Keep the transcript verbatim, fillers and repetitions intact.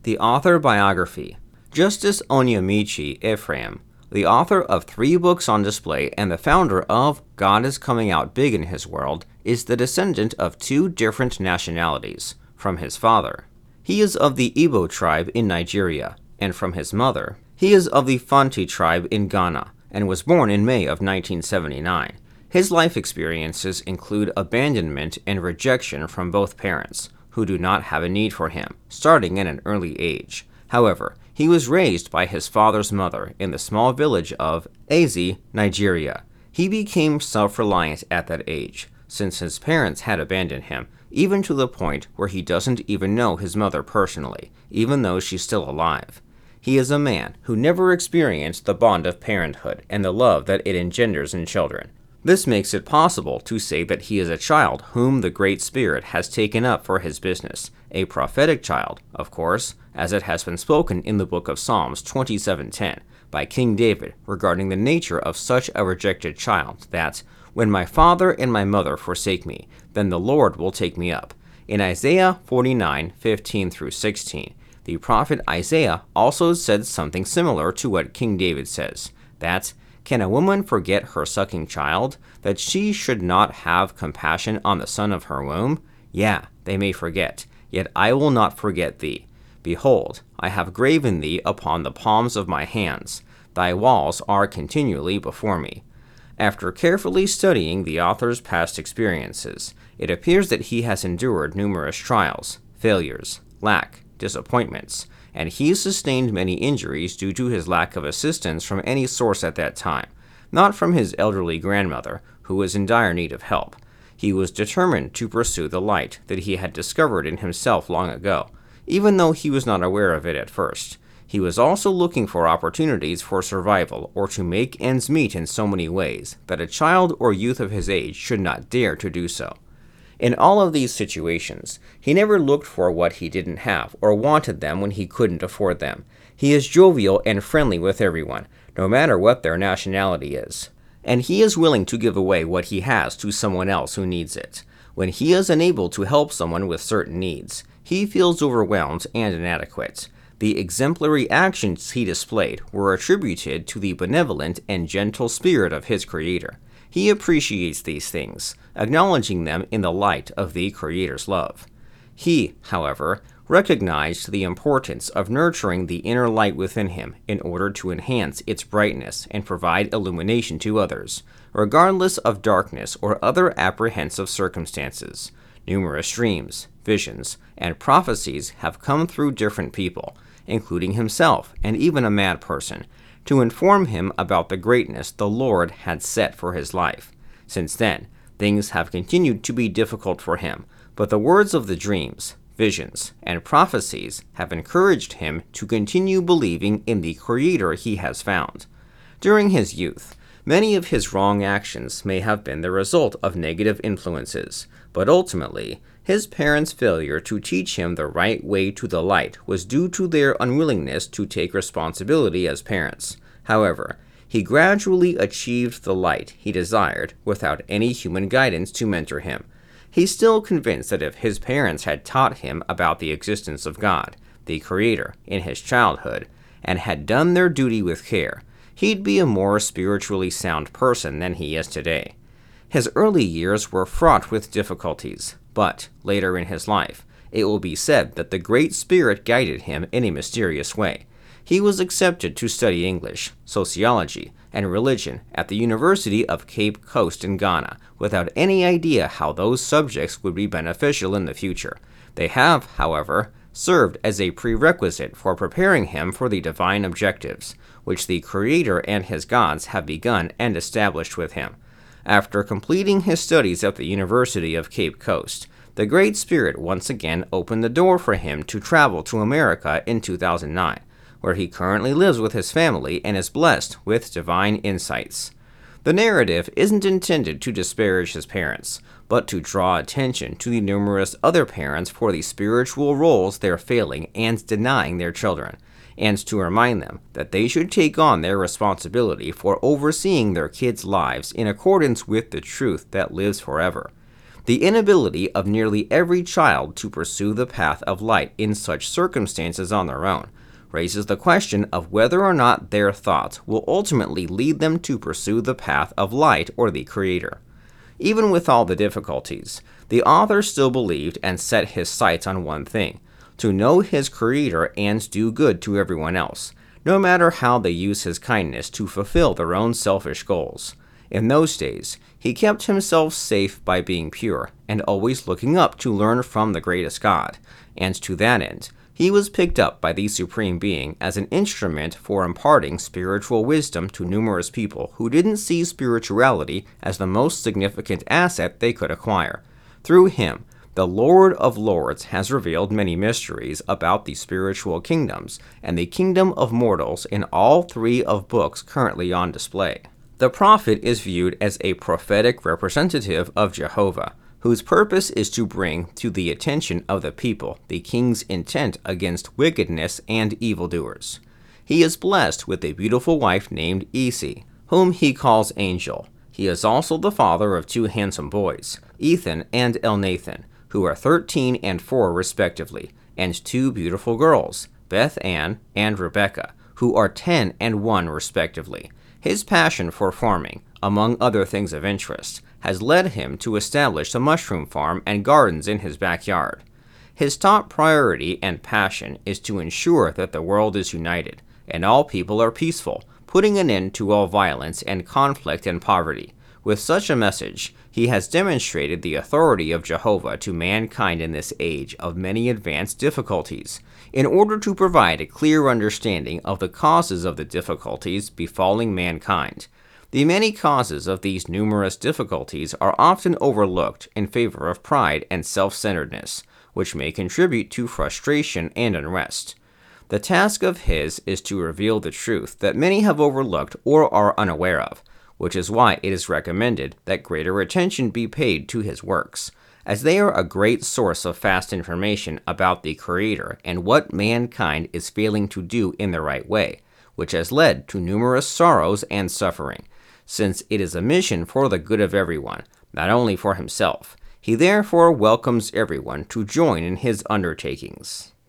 The Author Biography. Justice Onyemichi Ephraim, the author of three books on display and the founder of God is Coming Out Big in His World, is the descendant of two different nationalities from his father. He is of the Igbo tribe in Nigeria, and from his mother, he is of the Fanti tribe in Ghana, and was born in May of nineteen seventy-nine. His life experiences include abandonment and rejection from both parents, who do not have a need for him, starting at an early age. However, he was raised by his father's mother in the small village of Eze, Nigeria. He became self-reliant at that age, since his parents had abandoned him, even to the point where he doesn't even know his mother personally, even though she's still alive. He is a man who never experienced the bond of parenthood and the love that it engenders in children. This makes it possible to say that he is a child whom the Great Spirit has taken up for his business, a prophetic child, of course, as it has been spoken in the book of Psalms twenty-seven ten by King David regarding the nature of such a rejected child that, "When my father and my mother forsake me, then the Lord will take me up." In Isaiah forty-nine fifteen through sixteen, the prophet Isaiah also said something similar to what King David says, that, "Can a woman forget her sucking child, that she should not have compassion on the son of her womb? Yeah, they may forget, yet I will not forget thee. Behold, I have graven thee upon the palms of my hands. Thy walls are continually before me." After carefully studying the author's past experiences, it appears that he has endured numerous trials, failures, lack, disappointments, and he sustained many injuries due to his lack of assistance from any source at that time, not from his elderly grandmother, who was in dire need of help. He was determined to pursue the light that he had discovered in himself long ago, even though he was not aware of it at first. He was also looking for opportunities for survival or to make ends meet in so many ways that a child or youth of his age should not dare to do so. In all of these situations, he never looked for what he didn't have or wanted them when he couldn't afford them. He is jovial and friendly with everyone, no matter what their nationality is. And he is willing to give away what he has to someone else who needs it. When he is unable to help someone with certain needs, he feels overwhelmed and inadequate. The exemplary actions he displayed were attributed to the benevolent and gentle spirit of his Creator. He appreciates these things, acknowledging them in the light of the Creator's love. He, however, recognized the importance of nurturing the inner light within him in order to enhance its brightness and provide illumination to others, regardless of darkness or other apprehensive circumstances. Numerous dreams, visions, and prophecies have come through different people, including himself and even a mad person, to inform him about the greatness the Lord had set for his life. Since then, things have continued to be difficult for him, but the words of the dreams, visions, and prophecies have encouraged him to continue believing in the Creator he has found. During his youth, many of his wrong actions may have been the result of negative influences, but ultimately, his parents' failure to teach him the right way to the light was due to their unwillingness to take responsibility as parents. However, he gradually achieved the light he desired without any human guidance to mentor him. He's still convinced that if his parents had taught him about the existence of God, the Creator, in his childhood, and had done their duty with care, he'd be a more spiritually sound person than he is today. His early years were fraught with difficulties, but later in his life, it will be said that the Great Spirit guided him in a mysterious way. He was accepted to study English, sociology, and religion at the University of Cape Coast in Ghana, without any idea how those subjects would be beneficial in the future. They have, however, served as a prerequisite for preparing him for the divine objectives, which the Creator and his gods have begun and established with him. After completing his studies at the University of Cape Coast, the Great Spirit once again opened the door for him to travel to America in two thousand nine, where he currently lives with his family and is blessed with divine insights. The narrative isn't intended to disparage his parents, but to draw attention to the numerous other parents for the spiritual roles they're failing and denying their children, and to remind them that they should take on their responsibility for overseeing their kids' lives in accordance with the truth that lives forever. The inability of nearly every child to pursue the path of light in such circumstances on their own raises the question of whether or not their thoughts will ultimately lead them to pursue the path of light or the Creator. Even with all the difficulties, the author still believed and set his sights on one thing: to know his Creator and do good to everyone else, no matter how they use his kindness to fulfill their own selfish goals. In those days, he kept himself safe by being pure and always looking up to learn from the greatest God, and to that end, he was picked up by the Supreme Being as an instrument for imparting spiritual wisdom to numerous people who didn't see spirituality as the most significant asset they could acquire. Through him, the Lord of Lords has revealed many mysteries about the spiritual kingdoms and the kingdom of mortals in all three of books currently on display. The prophet is viewed as a prophetic representative of Jehovah, whose purpose is to bring to the attention of the people the king's intent against wickedness and evildoers. He is blessed with a beautiful wife named Isi, whom he calls Angel. He is also the father of two handsome boys, Ethan and Elnathan, who are thirteen and four respectively, and two beautiful girls, Beth Ann and Rebecca, who are ten and one respectively. His passion for farming, among other things of interest, has led him to establish a mushroom farm and gardens in his backyard. His top priority and passion is to ensure that the world is united and all people are peaceful, putting an end to all violence and conflict and poverty. With such a message, he has demonstrated the authority of Jehovah to mankind in this age of many advanced difficulties, in order to provide a clear understanding of the causes of the difficulties befalling mankind. The many causes of these numerous difficulties are often overlooked in favor of pride and self-centeredness, which may contribute to frustration and unrest. The task of his is to reveal the truth that many have overlooked or are unaware of, which is why it is recommended that greater attention be paid to his works, as they are a great source of fast information about the Creator and what mankind is failing to do in the right way, which has led to numerous sorrows and suffering. Since it is a mission for the good of everyone, not only for himself, he therefore welcomes everyone to join in his undertakings.